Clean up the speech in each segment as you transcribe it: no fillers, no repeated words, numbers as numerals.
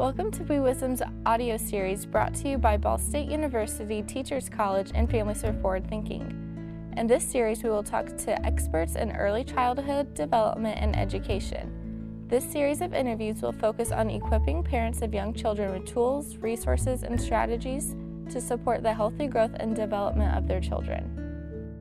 Welcome to Wee Wisdom's audio series brought to you by Ball State University Teachers College and Families for Forward Thinking. In this series, we will talk to experts in early childhood development and education. This series of interviews will focus on equipping parents of young children with tools, resources, and strategies to support the healthy growth and development of their children.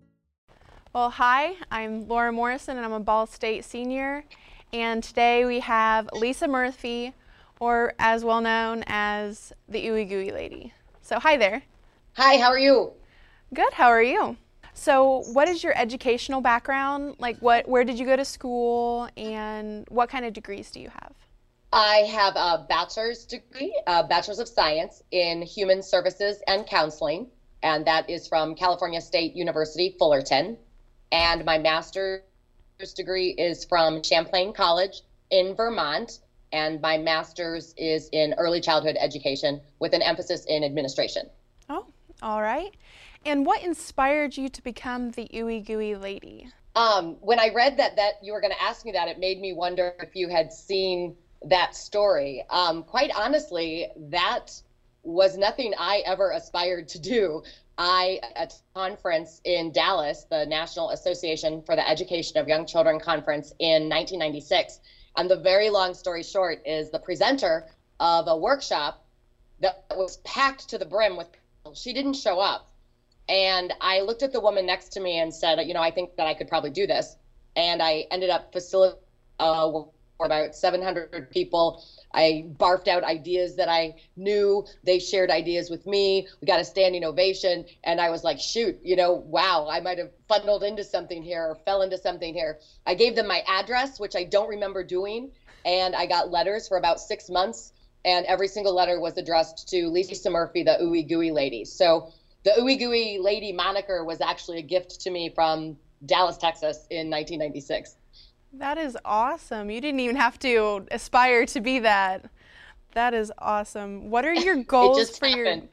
Well, hi, I'm Laura Morrison and I'm a Ball State senior, and today we have Lisa Murphy, or as well known as the Ooey Gooey Lady. So hi there. Hi, how are you? Good, how are you? So what is your educational background? Where did you go to school and what kind of degrees do you have? I have a bachelor's degree, a bachelor's of science in human services and counseling, and that is from California State University, Fullerton. And my master's degree is from Champlain College in Vermont, and my master's is in early childhood education with an emphasis in administration. Oh, all right. And what inspired you to become the Ooey Gooey Lady? When I read that you were going to ask me that, it made me wonder if you had seen that story. Quite honestly, that was nothing I ever aspired to do. At a conference in Dallas, the National Association for the Education of Young Children conference in 1996. And the very long story short is the presenter of a workshop that was packed to the brim with people. She didn't show up. And I looked at the woman next to me and said, I think that I could probably do this. And I ended up facilitating for about 700 people. I barfed out ideas that I knew. They shared ideas with me. We got a standing ovation. And I was like, shoot, wow, I might have funneled into something here or fell into something here. I gave them my address, which I don't remember doing. And I got letters for about 6 months. And every single letter was addressed to Lisa Murphy, the Ooey Gooey Lady. So the Ooey Gooey Lady moniker was actually a gift to me from Dallas, Texas in 1996. That is awesome. You didn't even have to aspire to be that. That is awesome. What are your goals for happened.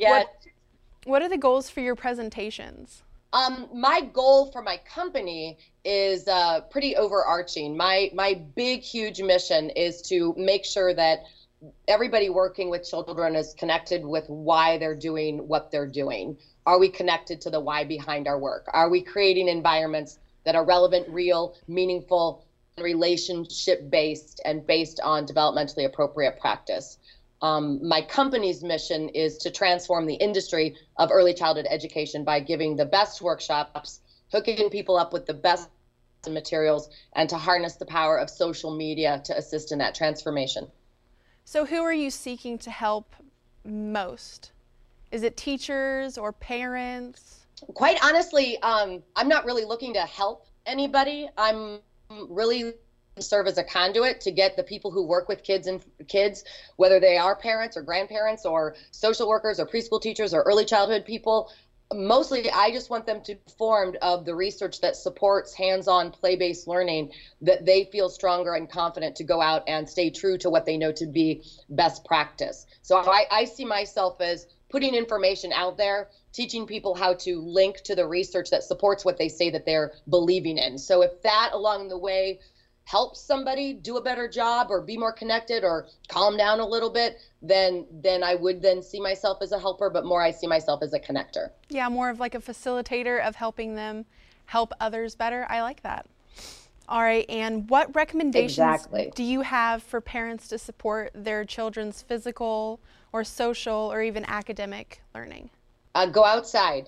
What are the goals for your presentations? My goal for my company is pretty overarching. My big, huge mission is to make sure that everybody working with children is connected with why they're doing what they're doing. Are we connected to the why behind our work? Are we creating environments that are relevant, real, meaningful, relationship-based, and based on developmentally appropriate practice? My company's mission is to transform the industry of early childhood education by giving the best workshops, hooking people up with the best materials, and to harness the power of social media to assist in that transformation. So who are you seeking to help most? Is it teachers or parents? Quite honestly, I'm not really looking to help anybody. I'm really serve as a conduit to get the people who work with kids, whether they are parents or grandparents or social workers or preschool teachers or early childhood people. Mostly, I just want them to be informed of the research that supports hands-on play-based learning, that they feel stronger and confident to go out and stay true to what they know to be best practice. So I see myself as putting information out there, teaching people how to link to the research that supports what they say that they're believing in. So if that along the way helps somebody do a better job or be more connected or calm down a little bit, then I would then see myself as a helper, but more I see myself as a connector. Yeah, more of like a facilitator of helping them help others better. I like that. All right, and what recommendations do you have for parents to support their children's physical or social or even academic learning? Go outside.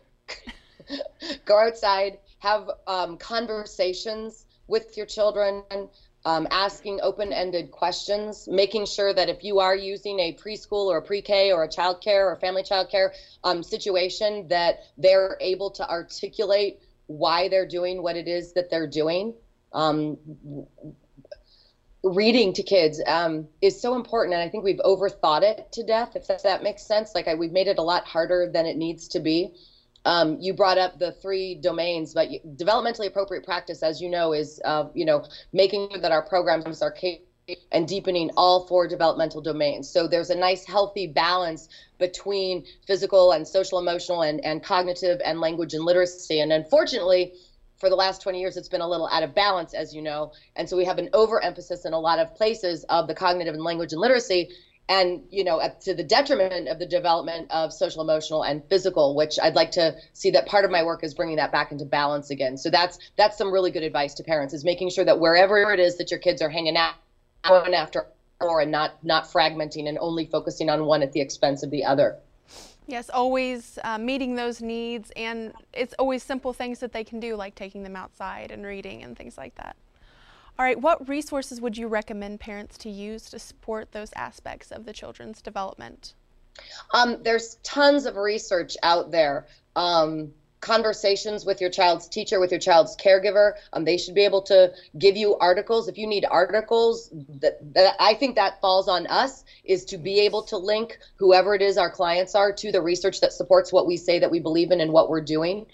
Go outside, have conversations with your children, asking open-ended questions, making sure that if you are using a preschool or a pre-K or a child care or family child care situation, that they're able to articulate why they're doing what it is that they're doing. Reading to kids is so important, and I think we've overthought it to death, if that makes sense. We've made it a lot harder than it needs to be. You brought up the 3 domains, but developmentally appropriate practice, as you know, is making sure that our programs are capable and deepening all 4 developmental domains. So there's a nice healthy balance between physical and social, emotional, and cognitive and language and literacy. And unfortunately, for the last 20 years, it's been a little out of balance, as you know. And so we have an overemphasis in a lot of places of the cognitive and language and literacy. and, to the detriment of the development of social, emotional, and physical, which I'd like to see that part of my work is bringing that back into balance again. So that's some really good advice to parents, is making sure that wherever it is that your kids are hanging out, going after or and not fragmenting and only focusing on one at the expense of the other. Yes, always meeting those needs, and it's always simple things that they can do, like taking them outside and reading and things like that. All right, what resources would you recommend parents to use to support those aspects of the children's development? There's tons of research out there. Conversations with your child's teacher, with your child's caregiver. They should be able to give you articles. If you need articles, that I think that falls on us, is to be able to link whoever it is our clients are to the research that supports what we say that we believe in and what we're doing.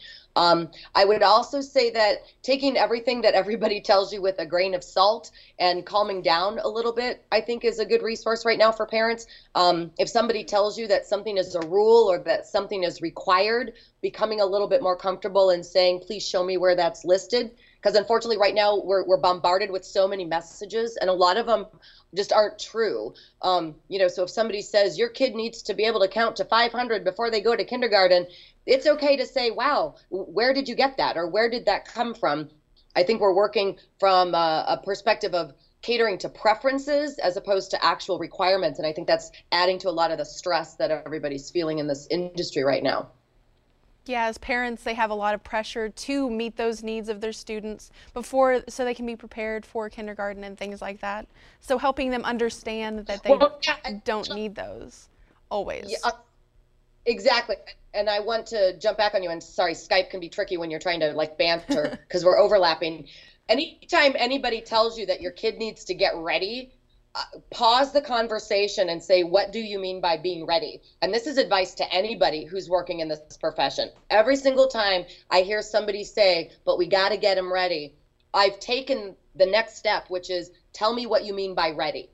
I would also say that taking everything that everybody tells you with a grain of salt and calming down a little bit, I think, is a good resource right now for parents. If somebody tells you that something is a rule or that something is required, becoming a little bit more comfortable in saying, please show me where that's listed. Because unfortunately right now we're bombarded with so many messages, and a lot of them just aren't true. So if somebody says your kid needs to be able to count to 500 before they go to kindergarten, it's okay to say, wow, where did you get that? Or where did that come from? I think we're working from a perspective of catering to preferences as opposed to actual requirements. And I think that's adding to a lot of the stress that everybody's feeling in this industry right now. Yeah, as parents, they have a lot of pressure to meet those needs of their students so they can be prepared for kindergarten and things like that. So helping them understand that they don't need those always. Yeah, exactly. And I want to jump back on you, and sorry, Skype can be tricky when you're trying to banter because we're overlapping. Anytime anybody tells you that your kid needs to get ready, pause the conversation and say, what do you mean by being ready? And this is advice to anybody who's working in this profession. Every single time I hear somebody say, but we got to get them ready, I've taken the next step, which is, tell me what you mean by ready.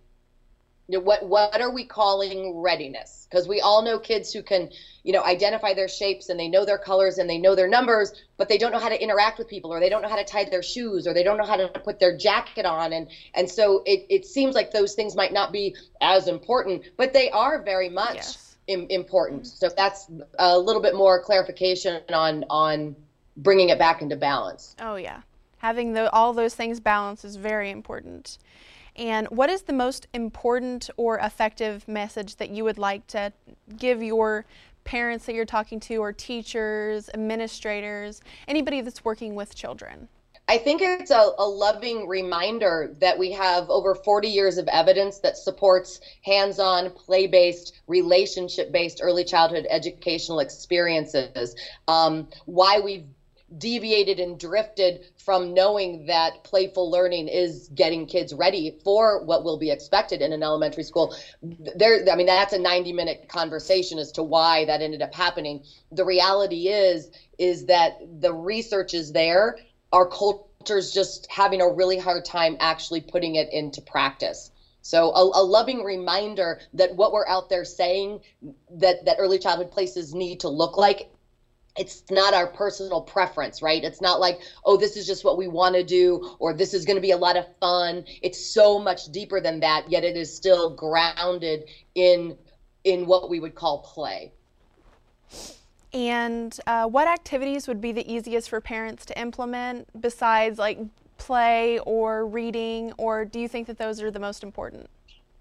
What are we calling readiness? Because we all know kids who can, identify their shapes, and they know their colors and they know their numbers, but they don't know how to interact with people, or they don't know how to tie their shoes, or they don't know how to put their jacket on. And so it seems like those things might not be as important, but they are very much important. So that's a little bit more clarification on bringing it back into balance. Oh yeah, having all those things balanced is very important. And what is the most important or effective message that you would like to give your parents that you're talking to, or teachers, administrators, anybody that's working with children? I think it's a loving reminder that we have over 40 years of evidence that supports hands-on, play-based, relationship-based early childhood educational experiences. Why we've deviated and drifted from knowing that playful learning is getting kids ready for what will be expected in an elementary school. That's a 90-minute conversation as to why that ended up happening. The reality is that the research is there. Our culture's just having a really hard time actually putting it into practice. So a loving reminder that what we're out there saying that early childhood places need to look like, it's not our personal preference, right? It's not like, oh, this is just what we want to do, or this is going to be a lot of fun. It's so much deeper than that, yet it is still grounded in what we would call play. And what activities would be the easiest for parents to implement besides play or reading, or do you think that those are the most important?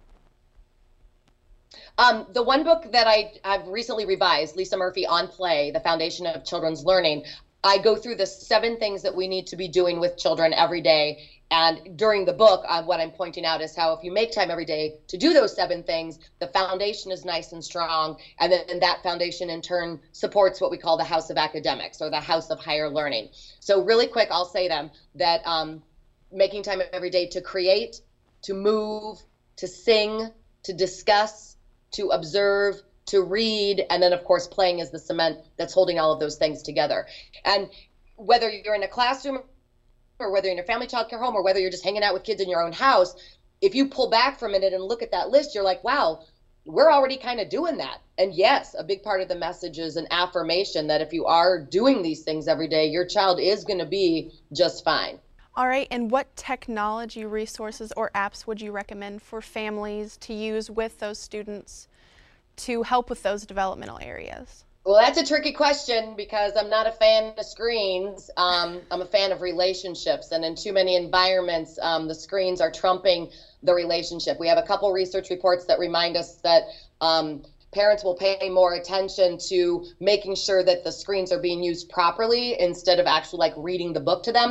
The one book that I've recently revised, Lisa Murphy, On Play, The Foundation of Children's Learning, I go through the 7 things that we need to be doing with children every day. And during the book, what I'm pointing out is how if you make time every day to do those 7 things, the foundation is nice and strong. And then that foundation in turn supports what we call the house of academics, or the house of higher learning. So really quick, I'll say them, that making time every day to create, to move, to sing, to discuss, to observe, to read, and then of course playing is the cement that's holding all of those things together. And whether you're in a classroom, or whether you're in a family child care home, or whether you're just hanging out with kids in your own house, if you pull back for a minute and look at that list, you're like, wow, we're already kind of doing that. And yes, a big part of the message is an affirmation that if you are doing these things every day, your child is going to be just fine. All right, and what technology resources or apps would you recommend for families to use with those students to help with those developmental areas? Well, that's a tricky question because I'm not a fan of screens. I'm a fan of relationships, and in too many environments, the screens are trumping the relationship. We have a couple research reports that remind us that parents will pay more attention to making sure that the screens are being used properly instead of actually like reading the book to them.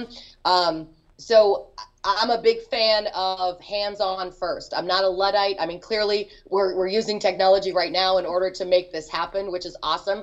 So I'm a big fan of hands-on first. I'm not a Luddite. I mean, clearly we're using technology right now in order to make this happen, which is awesome.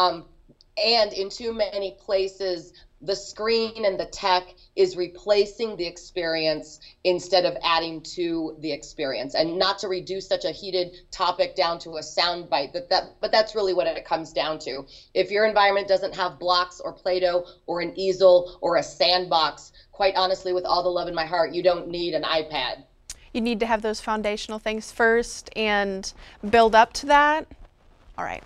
And in too many places, the screen and the tech is replacing the experience instead of adding to the experience. And not to reduce such a heated topic down to a soundbite, but that's really what it comes down to. If your environment doesn't have blocks or Play-Doh or an easel or a sandbox, quite honestly, with all the love in my heart, you don't need an iPad. You need to have those foundational things first and build up to that. All right.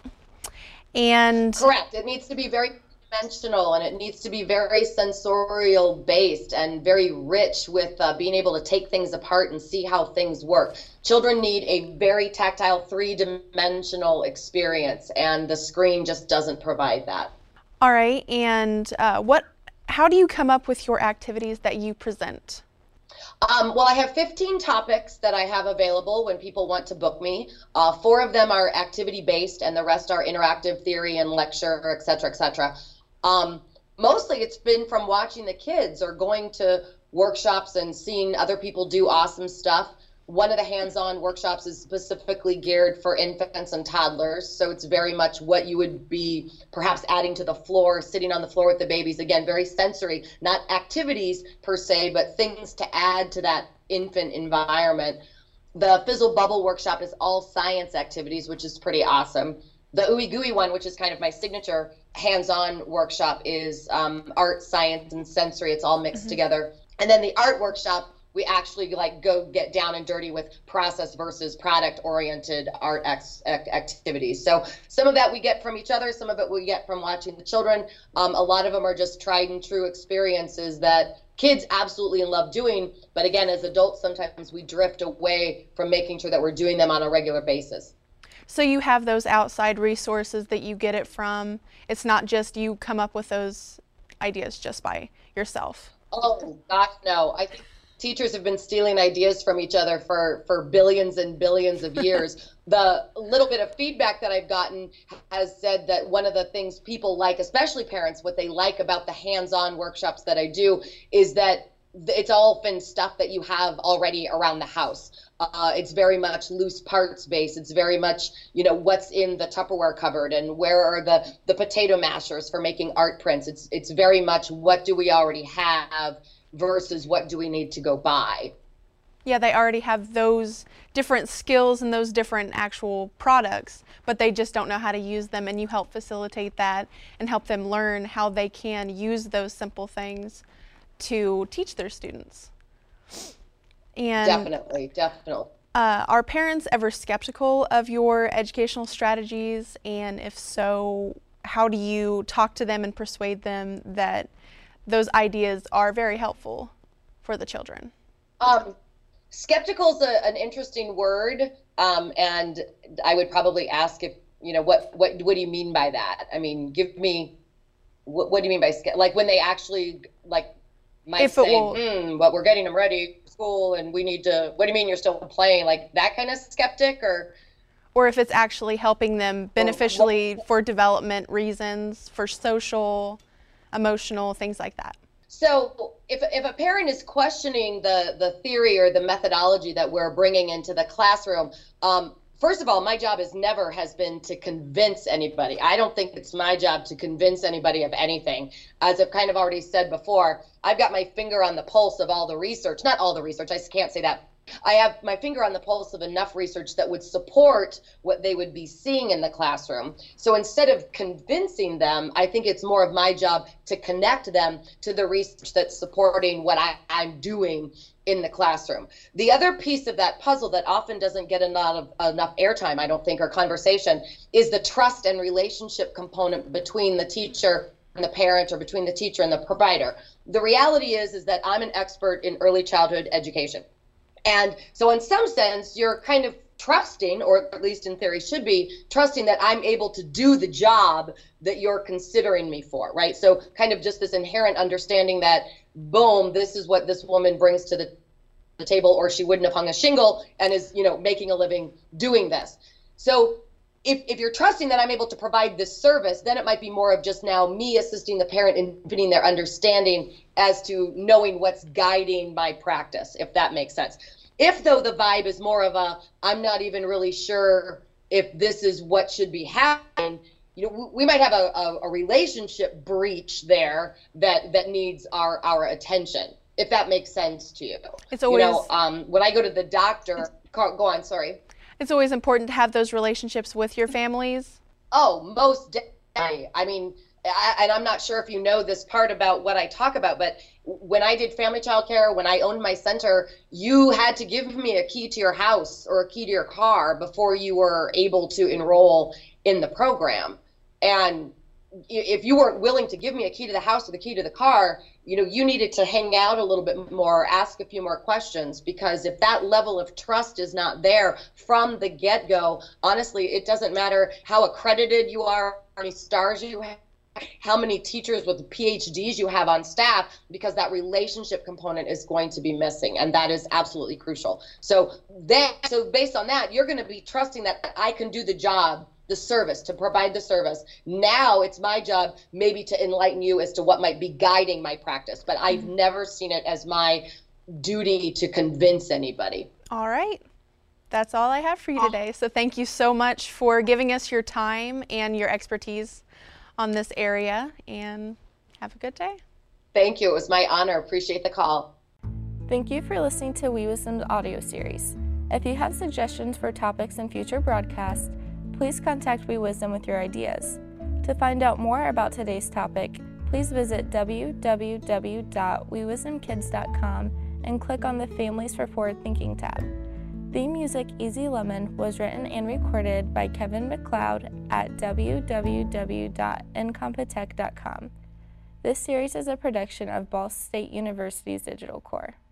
And correct. It needs to be very dimensional, and it needs to be very sensorial based and very rich with being able to take things apart and see how things work. Children need a very tactile, three-dimensional experience, and the screen just doesn't provide that. All right. And how do you come up with your activities that you present? Well, I have 15 topics that I have available when people want to book me. 4 of them are activity-based, and the rest are interactive theory and lecture, et cetera, et cetera. Mostly it's been from watching the kids or going to workshops and seeing other people do awesome stuff. One of the hands-on workshops is specifically geared for infants and toddlers, so it's very much what you would be perhaps adding to the floor, sitting on the floor with the babies. Again, very sensory, not activities per se, but things to add to that infant environment. The Fizzle Bubble workshop is all science activities, which is pretty awesome. The Ooey Gooey one, which is kind of my signature hands-on workshop, is art, science, and sensory. It's all mixed together. And then the art workshop, we actually like go get down and dirty with process versus product oriented art activities. So some of that we get from each other, some of it we get from watching the children. A lot of them are just tried and true experiences that kids absolutely love doing. But again, as adults, sometimes we drift away from making sure that we're doing them on a regular basis. So you have those outside resources that you get it from. It's not just you come up with those ideas just by yourself. Oh, gosh, no. I think teachers have been stealing ideas from each other for billions and billions of years. The little bit of feedback that I've gotten has said that one of the things people like, especially parents, what they like about the hands-on workshops that I do is that it's often stuff that you have already around the house. It's very much loose parts based. It's very much, what's in the Tupperware cupboard and where are the potato mashers for making art prints. It's very much what do we already have versus what do we need to go buy. Yeah, they already have those different skills and those different actual products, but they just don't know how to use them, and you help facilitate that and help them learn how they can use those simple things to teach their students. And definitely. Are parents ever skeptical of your educational strategies? And if so, how do you talk to them and persuade them that those ideas are very helpful for the children? Skeptical is an interesting word, and I would probably ask if, what do you mean by that? I mean, give me, what do you mean by, like when they actually, like, might say, but we're getting them ready for school and we need to, what do you mean you're still playing? Like that kind of skeptic, or if it's actually helping them beneficially for development reasons, for social, emotional, things like that. So if a parent is questioning the theory or the methodology that we're bringing into the classroom, first of all, my job never has been to convince anybody. I don't think it's my job to convince anybody of anything. As I've kind of already said before, I've got my finger on the pulse of all the research. Not all the research, I can't say that. I have my finger on the pulse of enough research that would support what they would be seeing in the classroom. So instead of convincing them, I think it's more of my job to connect them to the research that's supporting what I'm doing in the classroom. The other piece of that puzzle that often doesn't get enough airtime, I don't think, or conversation, is the trust and relationship component between the teacher the parent or between the teacher and the provider. The reality is that I'm an expert in early childhood education. And so in some sense, you're kind of trusting, or at least in theory should be, trusting that I'm able to do the job that you're considering me for, right? So kind of just this inherent understanding that, boom, this is what this woman brings to the table, or she wouldn't have hung a shingle and is, making a living doing this. So if you're trusting that I'm able to provide this service, then it might be more of just now me assisting the parent in deepening their understanding as to knowing what's guiding my practice, if that makes sense. If, though, the vibe is more of a, I'm not even really sure if this is what should be happening, we might have a relationship breach there that needs our attention, if that makes sense to you. It's always, when I go to the doctor, go on, sorry. It's always important to have those relationships with your families. Oh, most definitely. I mean, and I'm not sure if you know this part about what I talk about, but when I did family child care, when I owned my center, you had to give me a key to your house or a key to your car before you were able to enroll in the program. And if you weren't willing to give me a key to the house or the key to the car, you needed to hang out a little bit more, ask a few more questions, because if that level of trust is not there from the get-go, honestly, it doesn't matter how accredited you are, how many stars you have, how many teachers with PhDs you have on staff, because that relationship component is going to be missing, and that is absolutely crucial. So based on that, you're going to be trusting that I can do the job, the service, to provide the service. Now it's my job maybe to enlighten you as to what might be guiding my practice, but I've never seen it as my duty to convince anybody. All right. That's all I have for you today. So thank you so much for giving us your time and your expertise on this area, and have a good day. Thank you. It was my honor. Appreciate the call. Thank you for listening to We Wisdom's audio series. If you have suggestions for topics in future broadcasts, please contact We Wisdom with your ideas. To find out more about today's topic, please visit www.wewisdomkids.com and click on the Families for Forward Thinking tab. Theme music Easy Lemon was written and recorded by Kevin MacLeod at www.incompetech.com. This series is a production of Ball State University's Digital Core.